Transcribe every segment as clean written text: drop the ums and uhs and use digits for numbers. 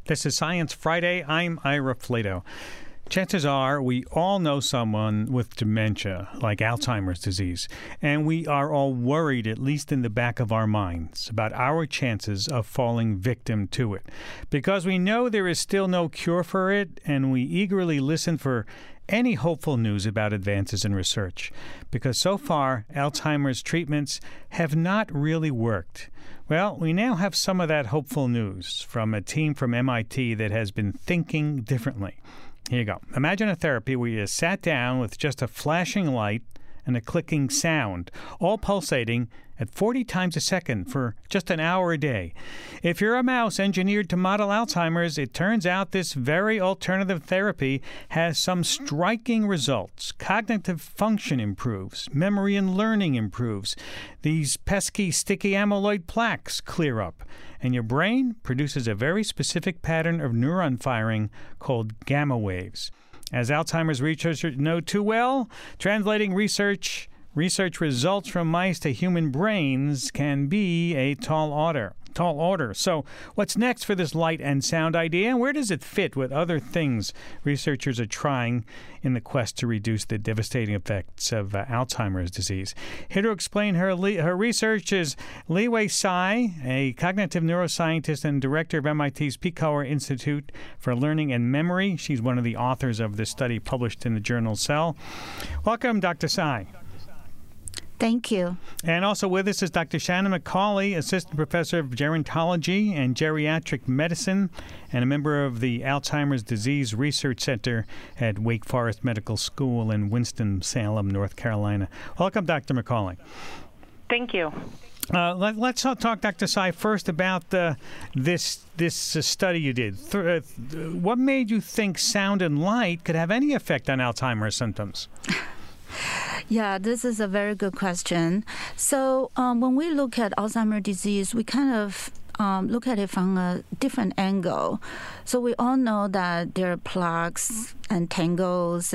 This is Science Friday. I'm Ira Flato. Chances are we all know someone with dementia, like Alzheimer's disease, and we are all worried, at least in the back of our minds, about our chances of falling victim to it. Because we know there is still no cure for it, and we eagerly listen for any hopeful news about advances in research. Because so far, Alzheimer's treatments have not really worked. Well, we now have some of that hopeful news from a team from MIT that has been thinking differently. Here you go. Imagine a therapy where you sat down with just a flashing light and a clicking sound, all pulsating at 40 times a second for just an hour a day. If you're a mouse engineered to model Alzheimer's, it turns out this very alternative therapy has some striking results. Cognitive function improves. Memory and learning improves. These pesky, sticky amyloid plaques clear up. And your brain produces a very specific pattern of neuron firing called gamma waves. As Alzheimer's researchers know too well, translating research results from mice to human brains can be a tall order. So what's next for this light and sound idea, and where does it fit with other things researchers are trying in the quest to reduce the devastating effects of Alzheimer's disease? Here to explain her research is Liwei Cai, a cognitive neuroscientist and director of MIT's Pecauer Institute for Learning and Memory. She's one of the authors of this study published in the journal Cell. Welcome, Dr. Cai. Thank you. And also with us is Dr. Shannon McCauley, Assistant Professor of Gerontology and Geriatric Medicine and a member of the Alzheimer's Disease Research Center at Wake Forest Medical School in Winston-Salem, North Carolina. Welcome, Dr. McCauley. Thank you. Let's talk, Dr. Cai, first about this study you did. What made you think sound and light could have any effect on Alzheimer's symptoms? Yeah, this is a very good question. So when we look at Alzheimer's disease, we kind of look at it from a different angle. So we all know that there are plaques and tangles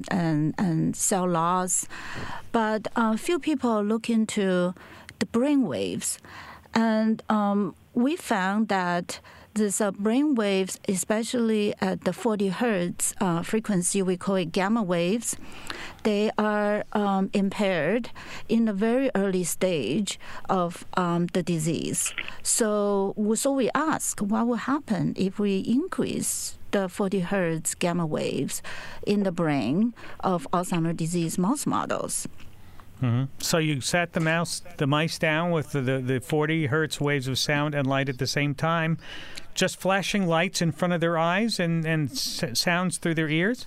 and cell loss, but few people look into the brain waves. And we found that these brain waves, especially at the 40 hertz frequency, we call it gamma waves, they are impaired in the very early stage of the disease. So we ask, what will happen if we increase the 40 hertz gamma waves in the brain of Alzheimer's disease mouse models? Mm-hmm. So you sat the mice down with the 40 hertz waves of sound and light at the same time, just flashing lights in front of their eyes and sounds through their ears?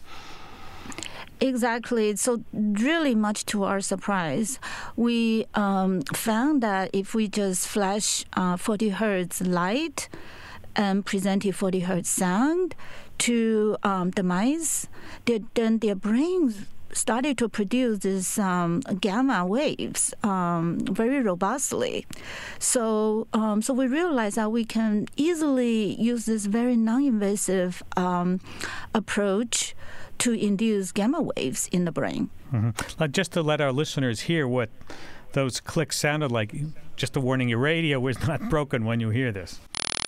Exactly. So really much to our surprise, we found that if we just flash 40 hertz light and presented 40 hertz sound to the mice, then their brains started to produce these gamma waves very robustly. So we realized that we can easily use this very non-invasive approach to induce gamma waves in the brain. Mm-hmm. Just to let our listeners hear what those clicks sounded like, just a warning, your radio is not broken when you hear this.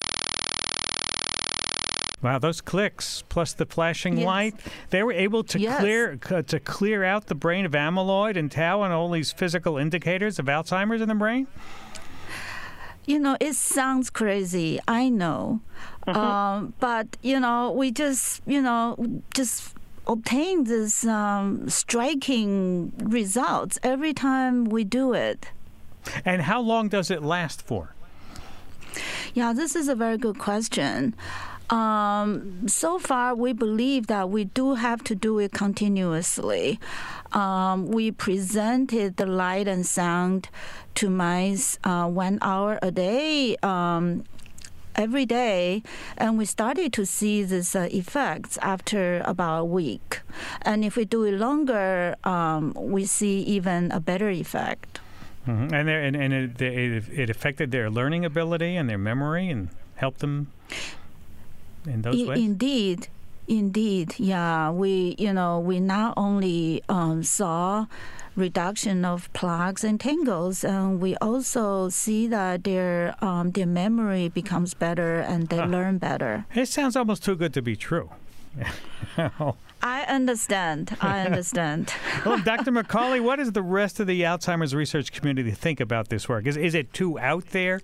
Wow, those clicks plus the flashing light, they were able to clear out the brain of amyloid and tau and all these physical indicators of Alzheimer's in the brain? You know, it sounds crazy, I know. Mm-hmm. But, we just obtain these striking results every time we do it. And how long does it last for? Yeah, this is a very good question. So far, we believe that we do have to do it continuously. We presented the light and sound to mice 1 hour a day, every day, and we started to see these effects after about a week. And if we do it longer, we see even a better effect. Mm-hmm. And it affected their learning ability and their memory and helped them in those ways? Indeed, yeah. We not only saw reduction of plaques and tangles. And we also see that their memory becomes better and they learn better. It sounds almost too good to be true. I understand. Well, Dr. McCauley, what does the rest of the Alzheimer's research community think about this work? Is it too out there?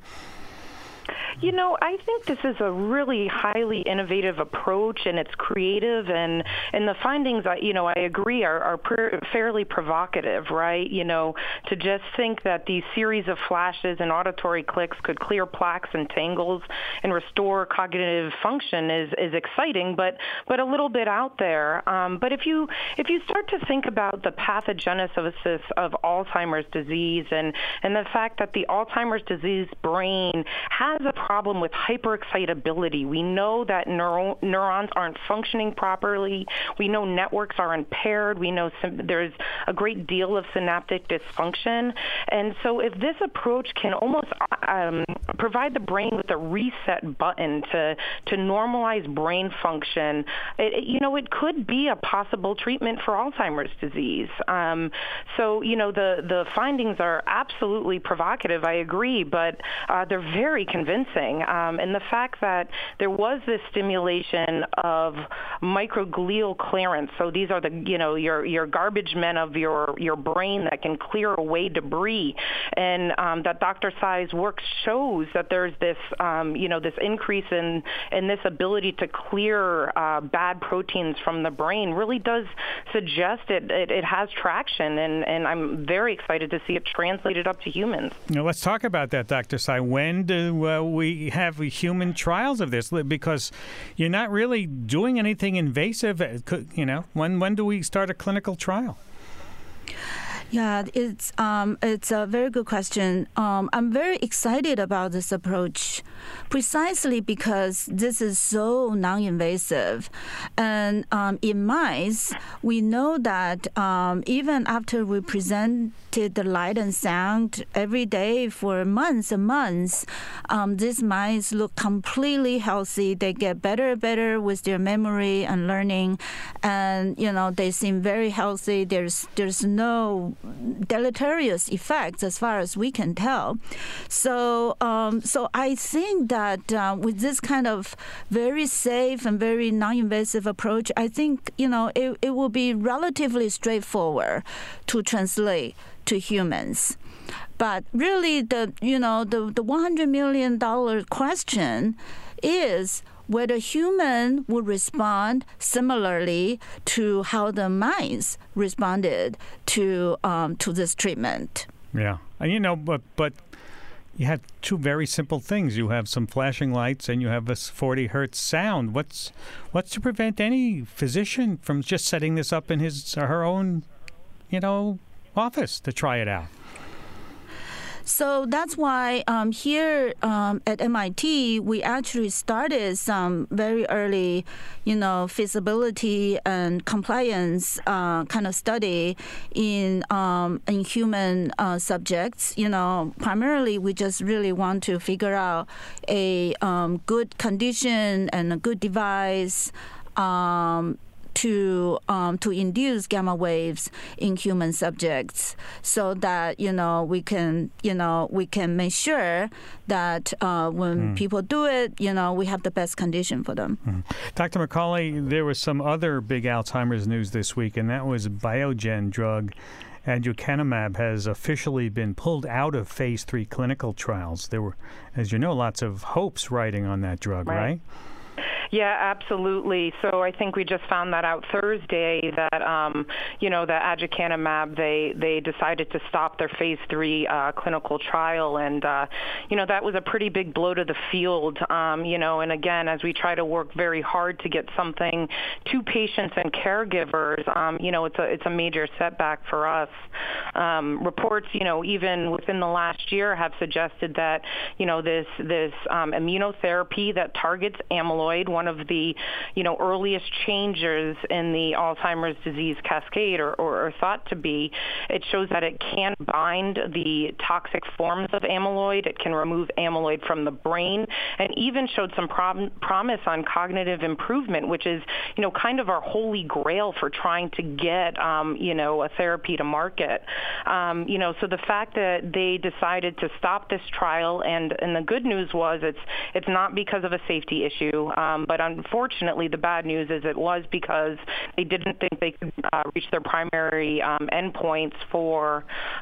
You know, I think this is a really highly innovative approach, and it's creative, and the findings, I agree, are fairly provocative, right? You know, to just think that these series of flashes and auditory clicks could clear plaques and tangles and restore cognitive function is exciting, but a little bit out there. But if you start to think about the pathogenesis of Alzheimer's disease and the fact that the Alzheimer's disease brain has a problem with hyperexcitability. We know that neurons aren't functioning properly. We know networks are impaired. We know there's a great deal of synaptic dysfunction. And so if this approach can almost provide the brain with a reset button to normalize brain function, it could be a possible treatment for Alzheimer's disease. So, the findings are absolutely provocative, I agree, but they're very convincing. And the fact that there was this stimulation of microglial clearance, so these are your garbage men of your brain that can clear away debris, and that Dr. Tsai's work shows that there's this this increase in this ability to clear bad proteins from the brain really does suggest it has traction, and I'm very excited to see it translated up to humans. Let's talk about that, Dr. Tsai. When do we have human trials of this? Because you're not really doing anything invasive. When do we start a clinical trial? Yeah, it's a very good question. I'm very excited about this approach, precisely because this is so non-invasive. And in mice, we know that even after we presented the light and sound every day for months and months, these mice look completely healthy. They get better and better with their memory and learning, and they seem very healthy. There's no deleterious effects as far as we can tell. So I think that with this kind of very safe and very non-invasive approach, I think it will be relatively straightforward to translate to humans. But really, the $100 million question is whether human would respond similarly to how the mice responded to this treatment. Yeah, and but you have two very simple things. You have some flashing lights, and you have this 40 hertz sound. What's to prevent any physician from just setting this up in his or her own, office to try it out? So that's why here at MIT, we actually started some very early, feasibility and compliance kind of study in human subjects. Primarily, we just really want to figure out a good condition and a good device to induce gamma waves in human subjects, so that we can make sure that when people do it, we have the best condition for them. Mm-hmm. Dr. McCauley, there was some other big Alzheimer's news this week, and that was Biogen drug aducanumab has officially been pulled out of phase 3 clinical trials. There were, as you know, lots of hopes riding on that drug, right? Yeah, absolutely. So I think we just found that out Thursday that, that aducanumab, they decided to stop their phase 3 clinical trial. And, that was a pretty big blow to the field, and again, as we try to work very hard to get something to patients and caregivers, it's a major setback for us. Reports, even within the last year have suggested that, this immunotherapy that targets amyloid, one of the, earliest changes in the Alzheimer's disease cascade, or thought to be. It shows that it can bind the toxic forms of amyloid. It can remove amyloid from the brain, and even showed some promise on cognitive improvement, which is, kind of our holy grail for trying to get, a therapy to market. So the fact that they decided to stop this trial, and the good news was it's not because of a safety issue, but unfortunately the bad news is it was because they didn't think they could reach their primary endpoints for,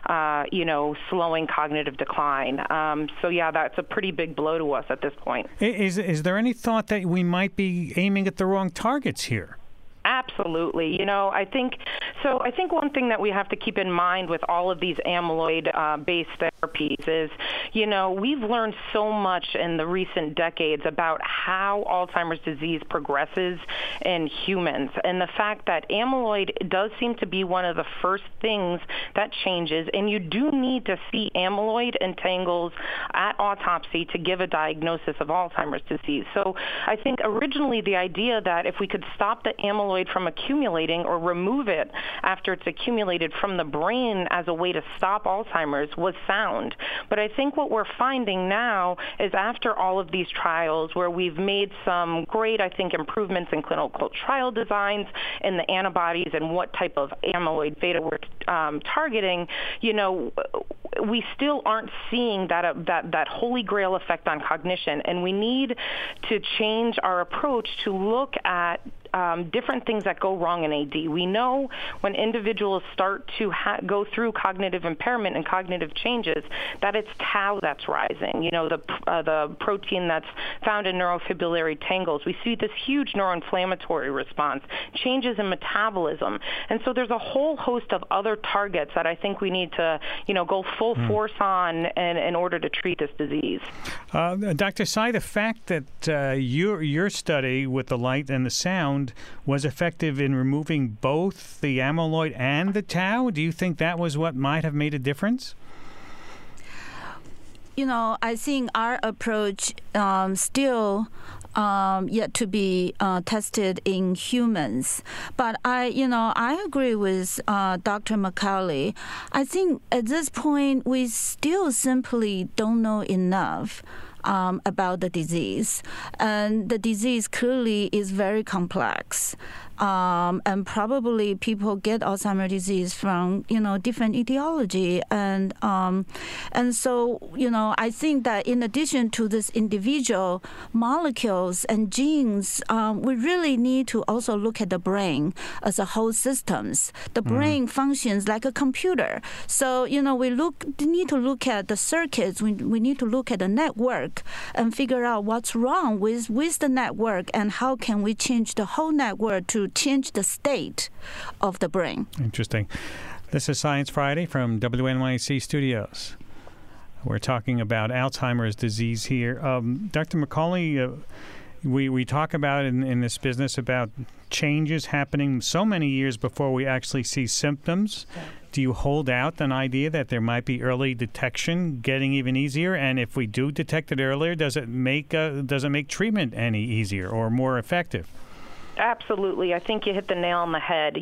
slowing cognitive decline. So yeah, that's a pretty big blow to us at this point. Is there any thought that we might be aiming at the wrong targets here? Absolutely. I think one thing that we have to keep in mind with all of these amyloid-based therapies is, we've learned so much in the recent decades about how Alzheimer's disease progresses in humans, and the fact that amyloid does seem to be one of the first things that changes, and you do need to see amyloid and tangles at autopsy to give a diagnosis of Alzheimer's disease. So I think originally the idea that if we could stop the amyloid from accumulating or remove it after it's accumulated from the brain as a way to stop Alzheimer's was sound. But I think what we're finding now is after all of these trials where we've made some great, I think, improvements in clinical trial designs and the antibodies and what type of amyloid beta we're targeting, we still aren't seeing that holy grail effect on cognition, and we need to change our approach to look at different things that go wrong in AD. We know when individuals start to go through cognitive impairment and cognitive changes that it's tau that's rising, the protein that's found in neurofibrillary tangles. We see this huge neuroinflammatory response, changes in metabolism. And so there's a whole host of other targets that I think we need to, go full force on in order to treat this disease. Dr. Tsai, the fact that your study with the light and the sound was effective in removing both the amyloid and the tau, do you think that was what might have made a difference? I think our approach still yet to be tested in humans. But I agree with Dr. McCauley. I think at this point we still simply don't know enough about the disease, and the disease clearly is very complex. And probably people get Alzheimer's disease from different etiology, and so I think that in addition to this individual molecules and genes, we really need to also look at the brain as a whole systems. The brain functions like a computer, so we need to look at the circuits. We need to look at the network and figure out what's wrong with the network and how can we change the whole network to change the state of the brain. Interesting. This is Science Friday from WNYC Studios. We're talking about Alzheimer's disease here. Dr. McCauley, we talk about in this business about changes happening so many years before we actually see symptoms. Yeah. Do you hold out an idea that there might be early detection getting even easier? And if we do detect it earlier, does it make treatment any easier or more effective? Absolutely. I think you hit the nail on the head.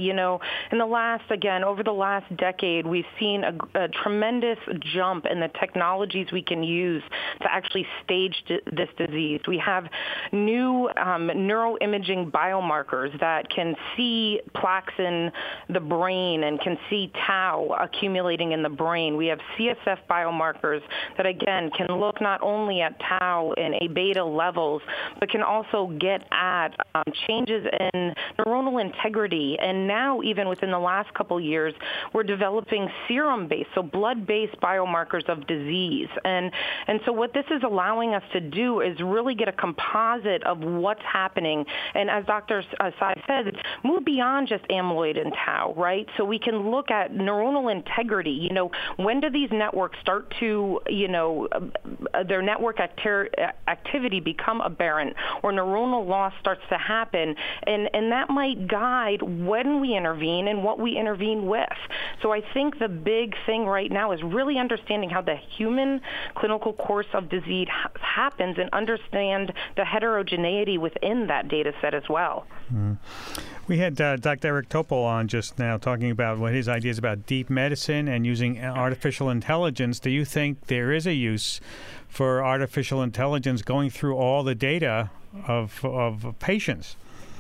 Over the last decade, we've seen a tremendous jump in the technologies we can use to actually stage this disease. We have new neuroimaging biomarkers that can see plaques in the brain and can see tau accumulating in the brain. We have CSF biomarkers that, again, can look not only at tau and A-beta levels, but can also get at changes in neuronal integrity. And now, even within the last couple years, we're developing serum-based, so blood-based biomarkers of disease. And so what this is allowing us to do is really get a composite of what's happening. And as Dr. Tsai said, move beyond just amyloid and tau, right? So we can look at neuronal integrity. When do these networks start to, their network activity become aberrant or neuronal loss starts to happen? and that might guide when we intervene and what we intervene with. So I think the big thing right now is really understanding how the human clinical course of disease happens and understand the heterogeneity within that data set as well. Mm-hmm. We had Dr. Eric Topol on just now talking about what his ideas about deep medicine and using artificial intelligence. Do you think there is a use for artificial intelligence going through all the data of patients?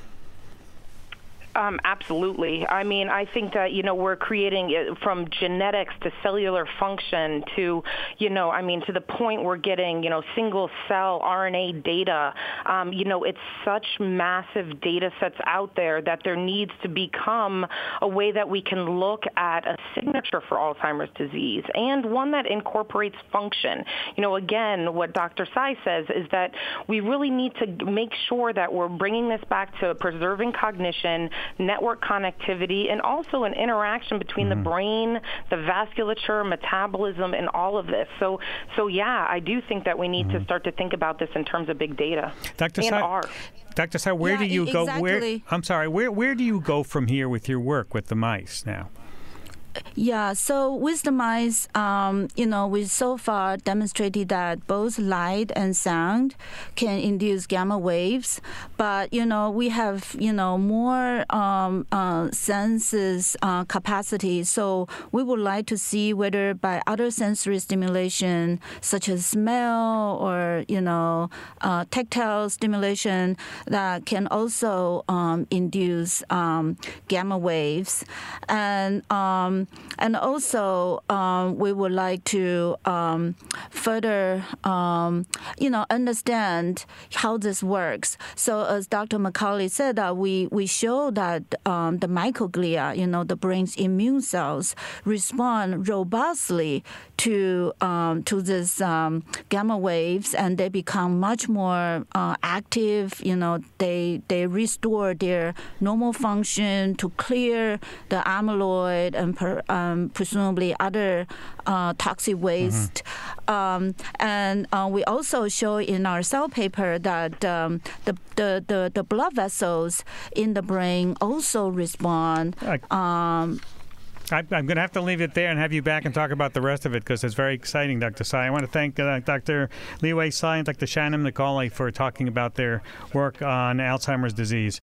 Absolutely. I mean, I think that, we're creating it from genetics to cellular function to, to the point we're getting, single cell RNA data. It's such massive data sets out there that there needs to become a way that we can look at a signature for Alzheimer's disease and one that incorporates function. Again, what Dr. Tsai says is that we really need to make sure that we're bringing this back to preserving cognition, network connectivity, and also an interaction between the brain, the vasculature, metabolism, and all of this. So yeah, I do think that we need to start to think about this in terms of big data. Dr. Tsai, where do you go? Where do you go from here with your work with the mice now? Yeah, so with the mice, we so far demonstrated that both light and sound can induce gamma waves. But, we have, more senses capacity. So we would like to see whether by other sensory stimulation, such as smell or, tactile stimulation, that can also induce gamma waves. And also, we would like to further, understand how this works. So, as Dr. McCauley said, we show that the microglia, the brain's immune cells, respond robustly to this gamma waves, and they become much more active. They restore their normal function to clear the amyloid and presumably other toxic waste. And we also show in our Cell paper that the blood vessels in the brain also respond. I'm going to have to leave it there and have you back and talk about the rest of it because it's very exciting, Dr. Tsai. I want to thank Dr. Liwei Tsai and Dr. Shannon McCauley for talking about their work on Alzheimer's disease.